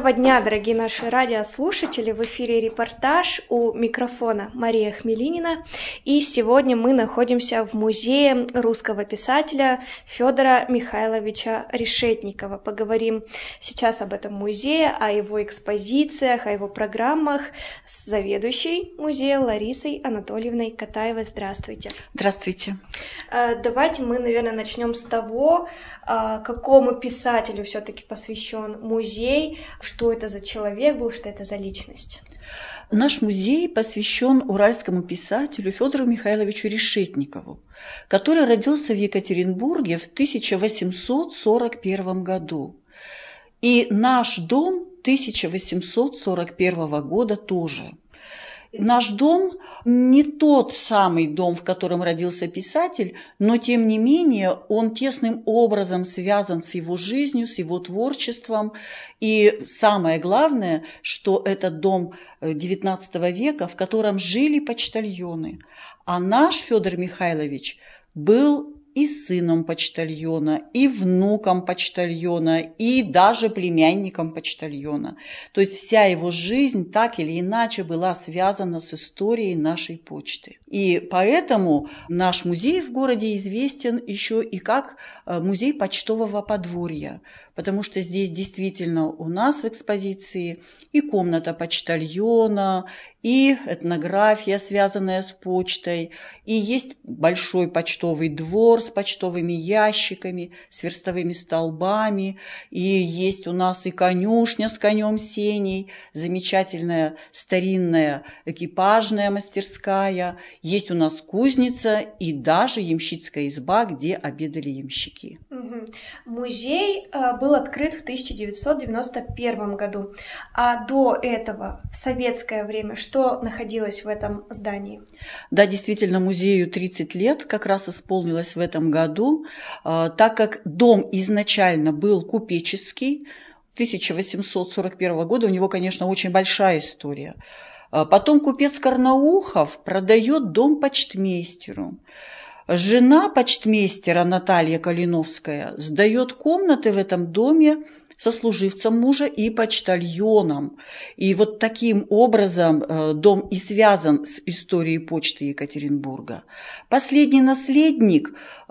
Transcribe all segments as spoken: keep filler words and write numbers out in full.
Доброго дня, дорогие наши радиослушатели! В эфире репортаж, у микрофона Мария Хмелинина. И сегодня мы находимся в музее русского писателя Федора Михайловича Решетникова. Поговорим сейчас об этом музее, о его экспозициях, о его программах с заведующей музея Ларисой Анатольевной Катаевой. Здравствуйте. Здравствуйте. Давайте мы, наверное, начнем с того, какому писателю все-таки посвящен музей, что это за человек был, что это за личность. Наш музей посвящен уральскому писателю Федору Михайловичу Решетникову, который родился в Екатеринбурге в тысяча восемьсот сорок первом году. И наш дом тысяча восемьсот сорок первого года тоже. Наш дом не тот самый дом, в котором родился писатель, но тем не менее он тесным образом связан с его жизнью, с его творчеством. И самое главное, что это дом девятнадцатого века, в котором жили почтальоны. А наш Федор Михайлович был и сыном почтальона, и внуком почтальона, и даже племянником почтальона. То есть вся его жизнь так или иначе была связана с историей нашей почты. И поэтому наш музей в городе известен еще и как музей почтового подворья, потому что здесь действительно у нас в экспозиции и комната почтальона, и этнография, связанная с почтой, и есть большой почтовый двор с почтовыми ящиками, с верстовыми столбами, и есть у нас и конюшня с конем Сеней, замечательная старинная экипажная мастерская, есть у нас кузница и даже ямщицкая изба, где обедали ямщики. Угу. Музей э, был открыт в тысяча девятьсот девяносто первом году, а до этого, в советское время, что находилось в этом здании? Да, действительно, музею тридцать лет как раз исполнилось в этом году, э, так как дом изначально был купеческий, тысяча восемьсот сорок первого года, у него, конечно, очень большая история. Потом купец Карнаухов продает дом почтмейстеру. Жена почтмейстера Наталья Калиновская сдает комнаты в этом доме сослуживцам мужа и почтальонам. И вот таким образом дом и связан с историей почты Екатеринбурга. Последний наследник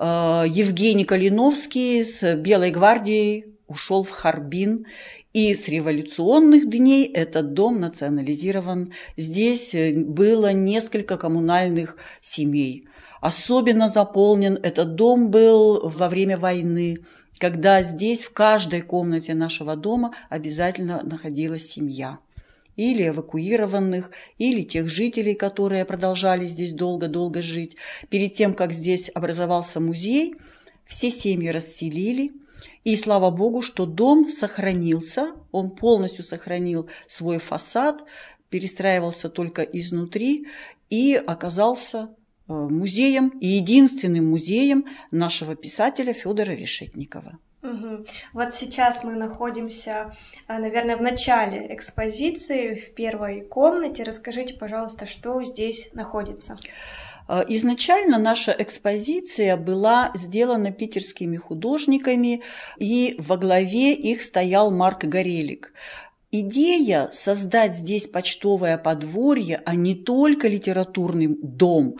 Евгений Калиновский с Белой гвардией ушел в Харбин. И с революционных дней этот дом национализирован. Здесь было несколько коммунальных семей. Особенно заполнен этот дом был во время войны, когда здесь в каждой комнате нашего дома обязательно находилась семья. Или эвакуированных, или тех жителей, которые продолжали здесь долго-долго жить. Перед тем, как здесь образовался музей, все семьи расселили. И слава Богу, что дом сохранился, он полностью сохранил свой фасад, перестраивался только изнутри и оказался музеем и единственным музеем нашего писателя Федора Решетникова. Угу. Вот сейчас мы находимся, наверное, в начале экспозиции, в первой комнате. Расскажите, пожалуйста, что здесь находится. Изначально наша экспозиция была сделана питерскими художниками, и во главе их стоял Марк Горелик. Идея создать здесь почтовое подворье, а не только литературный дом,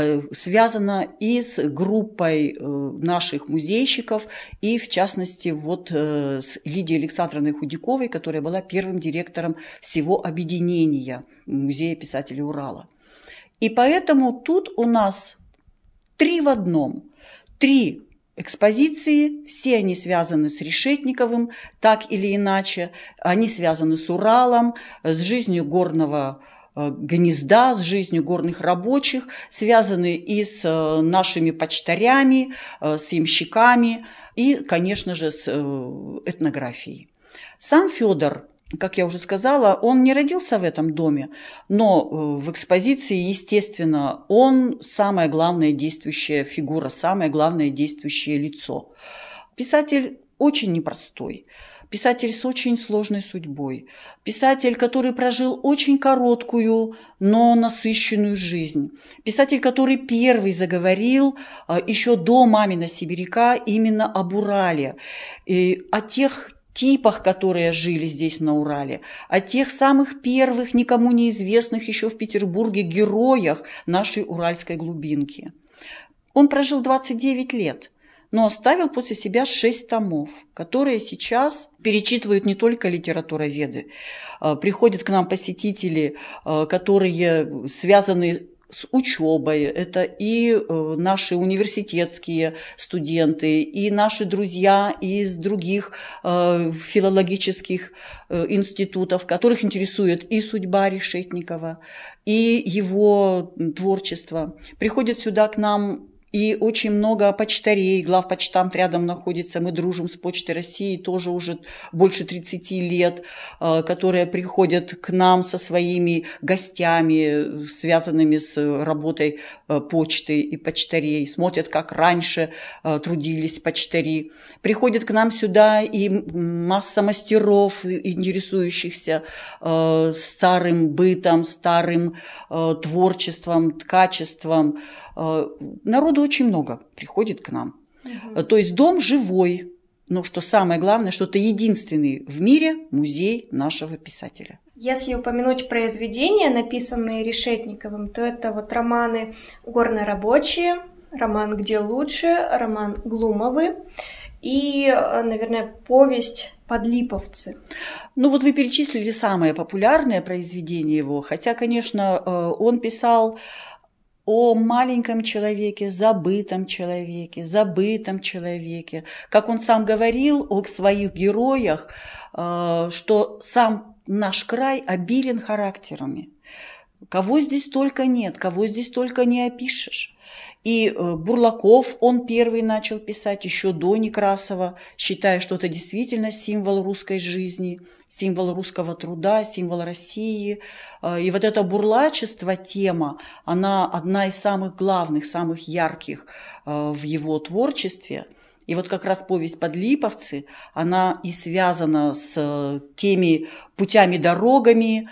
связана и с группой наших музейщиков, и в частности вот с Лидией Александровной Худяковой, которая была первым директором всего объединения Музея писателей Урала. И поэтому тут у нас три в одном, три экспозиции, все они связаны с Решетниковым, так или иначе, они связаны с Уралом, с жизнью горного гнезда, с жизнью горных рабочих, связаны и с нашими почтарями, с ямщиками и, конечно же, с этнографией. Сам Федор, как я уже сказала, он не родился в этом доме, но в экспозиции, естественно, он самая главная действующая фигура, самое главное действующее лицо. Писатель очень непростой, писатель с очень сложной судьбой, писатель, который прожил очень короткую, но насыщенную жизнь, писатель, который первый заговорил еще до «Мамина сибиряка» именно об Урале, и о тех типах, которые жили здесь на Урале, о тех самых первых, никому неизвестных еще в Петербурге героях нашей уральской глубинки. Он прожил двадцать девять лет, но оставил после себя шесть томов, которые сейчас перечитывают не только литературоведы. Приходят к нам посетители, которые связаны с учебой. Это и наши университетские студенты, и наши друзья из других филологических институтов, которых интересует и судьба Решетникова, и его творчество. Приходят сюда к нам и очень много почтарей, главпочтамт рядом находится, мы дружим с Почтой России тоже уже больше тридцати лет, которые приходят к нам со своими гостями, связанными с работой почты и почтарей, смотрят, как раньше трудились почтари. Приходят к нам сюда и масса мастеров, интересующихся старым бытом, старым творчеством, ткачеством. Народу очень много приходит к нам. Угу. То есть дом живой, но что самое главное, что это единственный в мире музей нашего писателя. Если упомянуть произведения, написанные Решетниковым, то это вот романы «Горнорабочие», роман «Где лучше», роман «Глумовы» и, наверное, повесть «Подлиповцы». Ну вот вы перечислили самое популярное произведение его, хотя, конечно, он писал о маленьком человеке, забытом человеке, забытом человеке. Как он сам говорил о своих героях, что сам наш край обилен характерами. Кого здесь только нет, кого здесь только не опишешь. И Бурлаков, он первый начал писать еще до Некрасова, считая, что это действительно символ русской жизни, символ русского труда, символ России. И вот это бурлачество, тема, она одна из самых главных, самых ярких в его творчестве. И вот как раз повесть «Подлиповцы», она и связана с теми путями-дорогами,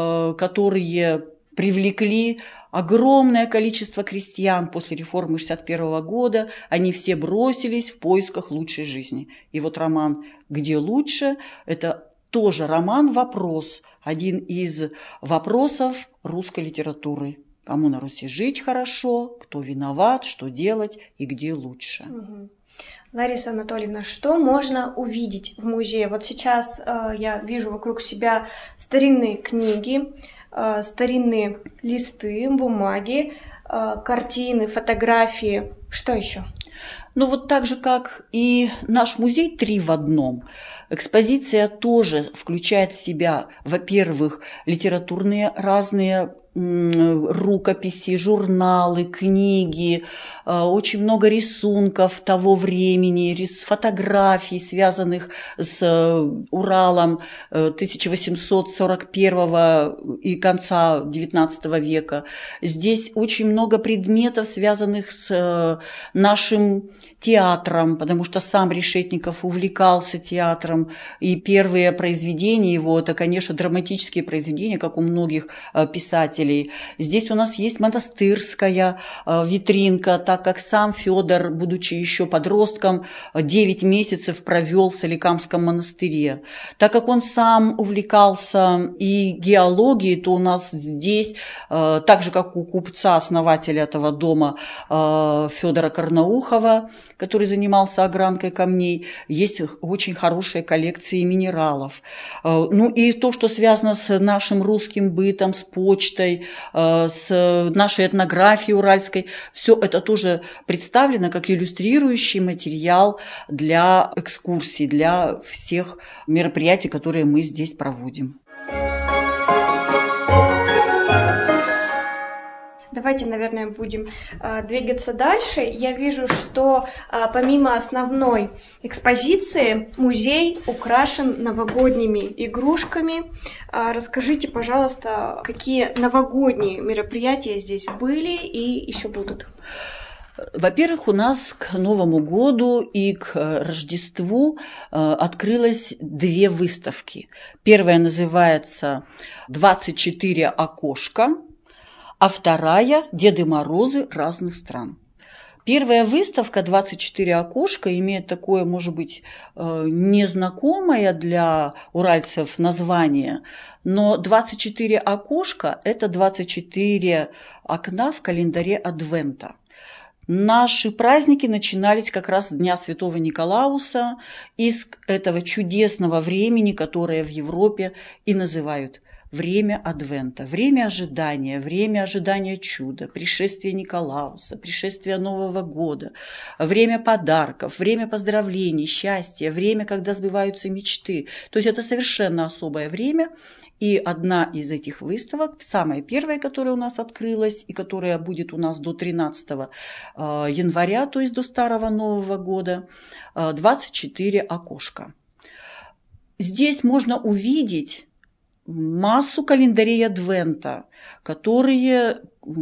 которые привлекли огромное количество крестьян после реформы шестьдесят первого года. Они все бросились в поисках лучшей жизни. И вот роман «Где лучше» – это тоже роман-вопрос, один из вопросов русской литературы. Кому на Руси жить хорошо, кто виноват, что делать и где лучше. Угу. Лариса Анатольевна, что можно увидеть в музее? Вот сейчас э, я вижу вокруг себя старинные книги, э, старинные листы, бумаги, э, картины, фотографии. Что еще? Ну вот так же, как и наш музей «Три в одном», экспозиция тоже включает в себя, во-первых, литературные разные рукописи, журналы, книги, очень много рисунков того времени, фотографий, связанных с Уралом тысяча восемьсот сорок первого и конца девятнадцатого века. Здесь очень много предметов, связанных с нашим театром, потому что сам Решетников увлекался театром, и первые произведения его – это, конечно, драматические произведения, как у многих писателей. Здесь у нас есть монастырская витринка, так как сам Федор, будучи еще подростком, девять месяцев провел в Соликамском монастыре. Так как он сам увлекался и геологией, то у нас здесь, так же, как у купца, основателя этого дома Федора Карнаухова, который занимался огранкой камней, есть очень хорошие коллекции минералов. Ну и то, что связано с нашим русским бытом, с почтой, с нашей этнографией уральской, все это тоже представлено как иллюстрирующий материал для экскурсий, для всех мероприятий, которые мы здесь проводим. Давайте, наверное, будем э, двигаться дальше. Я вижу, что э, помимо основной экспозиции музей украшен новогодними игрушками. Э, расскажите, пожалуйста, какие новогодние мероприятия здесь были и еще будут? Во-первых, у нас к Новому году и к Рождеству открылось две выставки. Первая называется «двадцать четыре окошка», а вторая – Деды Морозы разных стран. Первая выставка «двадцать четыре окошка» имеет такое, может быть, незнакомое для уральцев название, но двадцать четыре окошка – это двадцать четыре окна в календаре Адвента. Наши праздники начинались как раз с Дня Святого Николауса, из этого чудесного времени, которое в Европе и называют время Адвента, время ожидания, время ожидания чуда, пришествия Николауса, пришествия Нового года, время подарков, время поздравлений, счастья, время, когда сбываются мечты. То есть это совершенно особое время. И одна из этих выставок, самая первая, которая у нас открылась и которая будет у нас до тринадцатого января, то есть до Старого Нового года, двадцать четыре окошка. Здесь можно увидеть массу календарей Адвента, которые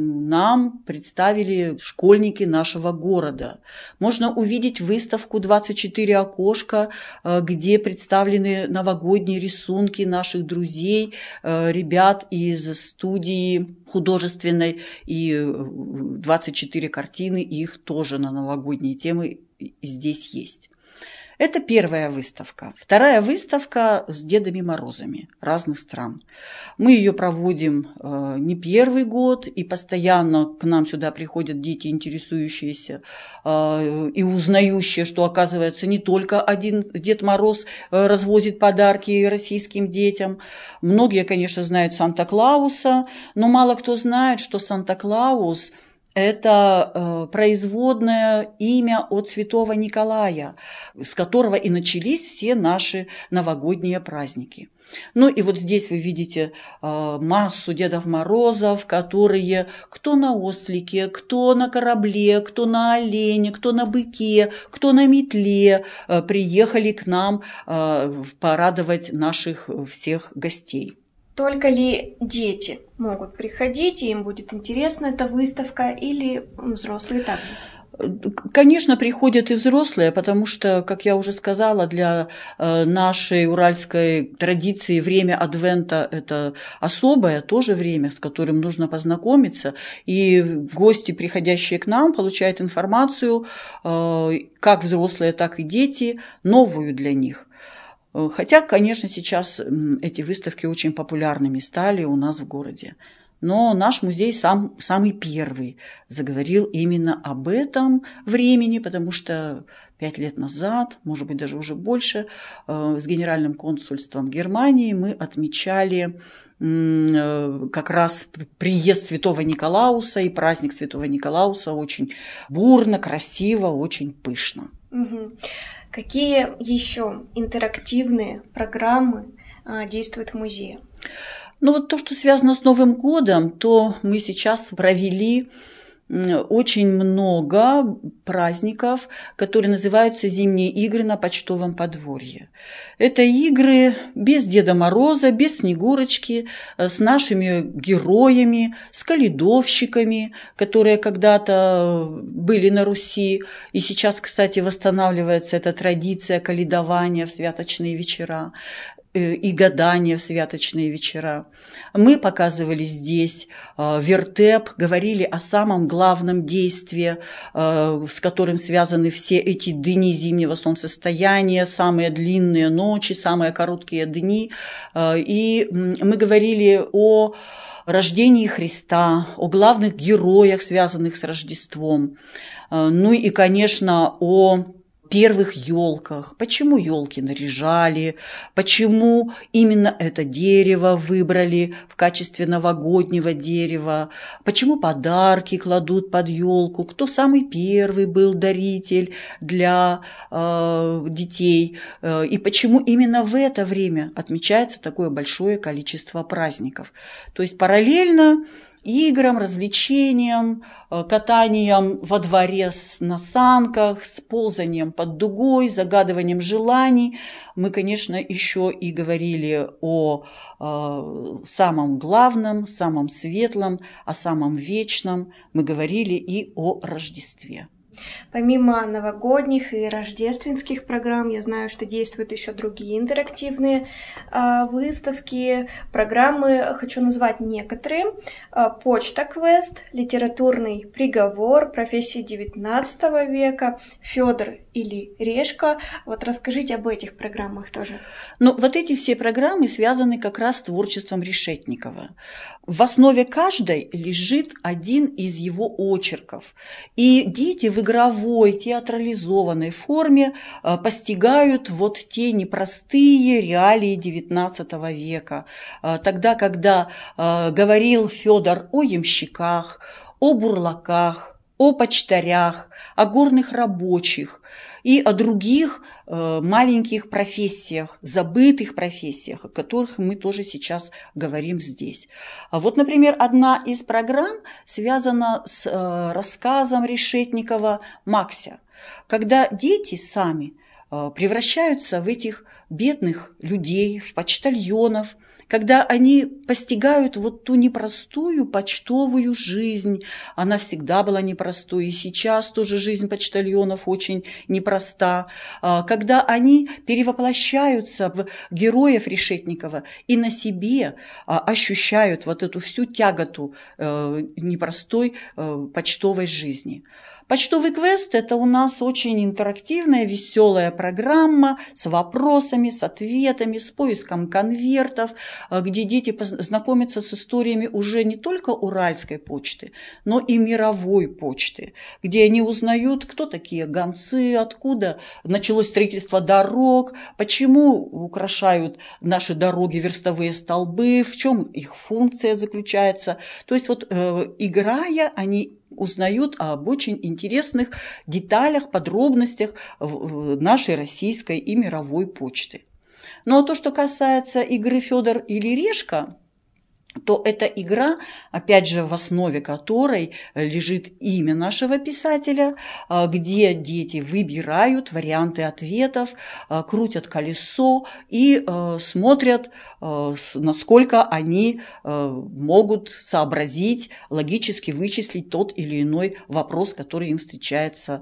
нам представили школьники нашего города. Можно увидеть выставку «двадцать четыре окошка», где представлены новогодние рисунки наших друзей, ребят из студии художественной, и двадцать четыре картины, их тоже на новогодние темы здесь есть. Это первая выставка. Вторая выставка с Дедами Морозами разных стран. Мы ее проводим э, не первый год, и постоянно к нам сюда приходят дети, интересующиеся э, и узнающие, что, оказывается, не только один Дед Мороз э, развозит подарки российским детям. Многие, конечно, знают Санта-Клауса, но мало кто знает, что Санта-Клаус – это э, производное имя от Святого Николая, с которого и начались все наши новогодние праздники. Ну и вот здесь вы видите э, массу Дедов Морозов, которые кто на ослике, кто на корабле, кто на олене, кто на быке, кто на метле э, приехали к нам э, порадовать наших всех гостей. Только ли дети могут приходить, и им будет интересна эта выставка, или взрослые также? Конечно, приходят и взрослые, потому что, как я уже сказала, для нашей уральской традиции время Адвента – это особое тоже время, с которым нужно познакомиться. И гости, приходящие к нам, получают информацию, как взрослые, так и дети, новую для них. Хотя, конечно, сейчас эти выставки очень популярными стали у нас в городе. Но наш музей сам, самый первый заговорил именно об этом времени, потому что пять лет назад, может быть, даже уже больше, с Генеральным консульством Германии мы отмечали как раз приезд Святого Николауса и праздник Святого Николауса очень бурно, красиво, очень пышно. Угу. Какие еще интерактивные программы а, действуют в музее? Ну вот то, что связано с Новым годом, то мы сейчас провели очень много праздников, которые называются «Зимние игры на почтовом подворье». Это игры без Деда Мороза, без Снегурочки, с нашими героями, с каледовщиками, которые когда-то были на Руси. И сейчас, кстати, восстанавливается эта традиция каледования в святочные вечера и гадания в святочные вечера. Мы показывали здесь вертеп, говорили о самом главном действии, с которым связаны все эти дни зимнего солнцестояния, самые длинные ночи, самые короткие дни. И мы говорили о рождении Христа, о главных героях, связанных с Рождеством. Ну и, конечно, о первых елках, почему елки наряжали, почему именно это дерево выбрали в качестве новогоднего дерева, почему подарки кладут под елку, кто самый первый был даритель для э, детей, э, и почему именно в это время отмечается такое большое количество праздников. То есть параллельно играм, развлечениям, катанием во дворе на санках, с ползанием под дугой, загадыванием желаний. Мы, конечно, еще и говорили о э, самом главном, самом светлом, о самом вечном. Мы говорили и о Рождестве. Помимо новогодних и рождественских программ, я знаю, что действуют еще другие интерактивные э, выставки, программы, хочу назвать некоторые. Э, Почта-квест, литературный приговор, профессии девятнадцатого века, Федор или Решка. Вот расскажите об этих программах тоже. Ну, вот эти все программы связаны как раз с творчеством Решетникова. В основе каждой лежит один из его очерков. И дети в игровой, театрализованной форме э, постигают вот те непростые реалии девятнадцатого века. Э, тогда, когда э, говорил Федор о ямщиках, о бурлаках, о почтарях, о горных рабочих и о других э, маленьких профессиях, забытых профессиях, о которых мы тоже сейчас говорим здесь. Вот, например, одна из программ связана с э, рассказом Решетникова «Макся», когда дети сами э, превращаются в этих бедных людей, в почтальонов, когда они постигают вот ту непростую почтовую жизнь. Она всегда была непростой, и сейчас тоже жизнь почтальонов очень непроста. Когда они перевоплощаются в героев Решетникова и на себе ощущают вот эту всю тяготу непростой почтовой жизни. Почтовый квест – это у нас очень интерактивная, веселая программа с вопросами, с ответами, с поиском конвертов, где дети знакомятся с историями уже не только Уральской почты, но и мировой почты, где они узнают, кто такие гонцы, откуда началось строительство дорог, почему украшают наши дороги верстовые столбы, в чем их функция заключается. То есть вот э, играя, они узнают об очень интересных деталях, подробностях нашей российской и мировой почты. Ну а то, что касается игры «Федор или Решка», то это игра, опять же, в основе которой лежит имя нашего писателя, где дети выбирают варианты ответов, крутят колесо и смотрят, насколько они могут сообразить, логически вычислить тот или иной вопрос, который им встречается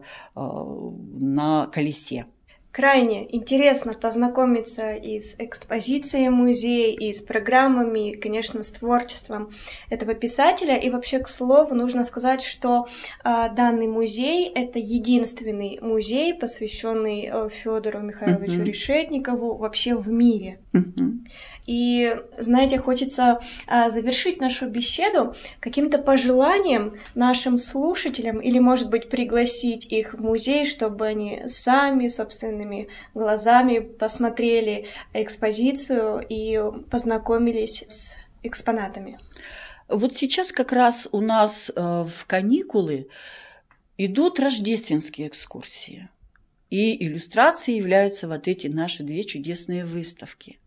на колесе. Крайне интересно познакомиться и с экспозицией музея, и с программами, и, конечно, с творчеством этого писателя. И вообще, к слову, нужно сказать, что э, данный музей — это единственный музей, посвященный э, Федору Михайловичу uh-huh. Решетникову вообще в мире. Uh-huh. И, знаете, хочется а, завершить нашу беседу каким-то пожеланием нашим слушателям или, может быть, пригласить их в музей, чтобы они сами собственными глазами посмотрели экспозицию и познакомились с экспонатами. Вот сейчас как раз у нас э, в каникулы идут рождественские экскурсии, и иллюстрацией являются вот эти наши две чудесные выставки.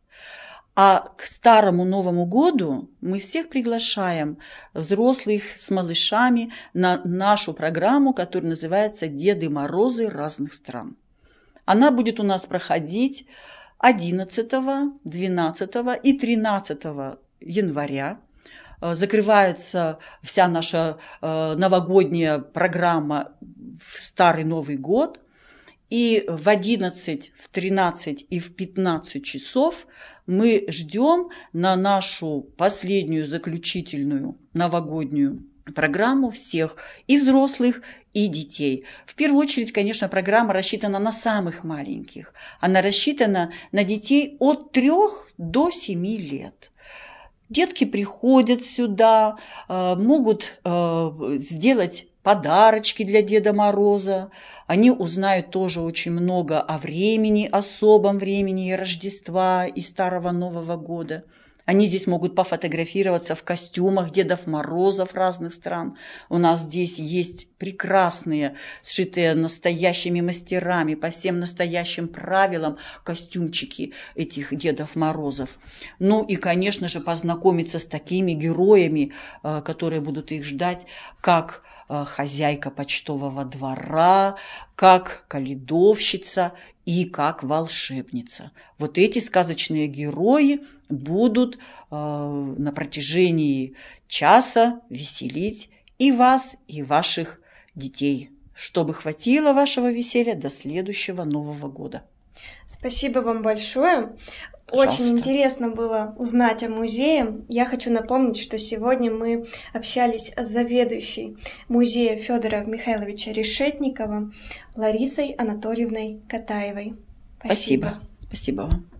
А к Старому Новому году мы всех приглашаем, взрослых с малышами, на нашу программу, которая называется «Деды Морозы разных стран». Она будет у нас проходить одиннадцатого, двенадцатого и тринадцатого января. Закрывается вся наша новогодняя программа в Старый Новый год. И в одиннадцать, в тринадцать и в пятнадцать часов мы ждем на нашу последнюю заключительную новогоднюю программу всех, и взрослых, и детей. В первую очередь, конечно, программа рассчитана на самых маленьких. Она рассчитана на детей от трёх до семи лет. Детки приходят сюда, могут сделать подарочки для Деда Мороза. Они узнают тоже очень много о времени, особом времени и Рождества, и Старого Нового года. Они здесь могут пофотографироваться в костюмах Дедов Морозов разных стран. У нас здесь есть прекрасные, сшитые настоящими мастерами, по всем настоящим правилам костюмчики этих Дедов Морозов. Ну и, конечно же, познакомиться с такими героями, которые будут их ждать, как хозяйка почтового двора, как каледовщица и как волшебница. Вот эти сказочные герои будут э, на протяжении часа веселить и вас, и ваших детей чтобы хватило вашего веселья до следующего Нового года. Спасибо вам большое. Пожалуйста. Очень интересно было узнать о музее. Я хочу напомнить, что сегодня мы общались с заведующей музея Федора Михайловича Решетникова Ларисой Анатольевной Катаевой. Спасибо. Спасибо, Спасибо вам.